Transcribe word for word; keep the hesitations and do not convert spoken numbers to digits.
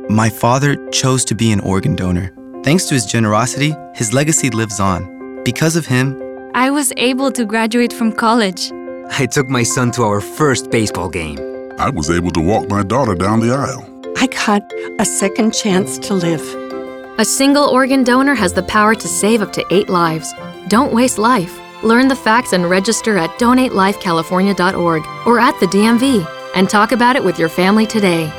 My father chose to be an organ donor. Thanks to his generosity, his legacy lives on. Because of him, I was able to graduate from college. I took my son to our first baseball game. I was able to walk my daughter down the aisle. I got a second chance to live. A single organ donor has the power to save up to eight lives. Don't waste life. Learn the facts and register at donate life california dot org or at the D M V and talk about it with your family today.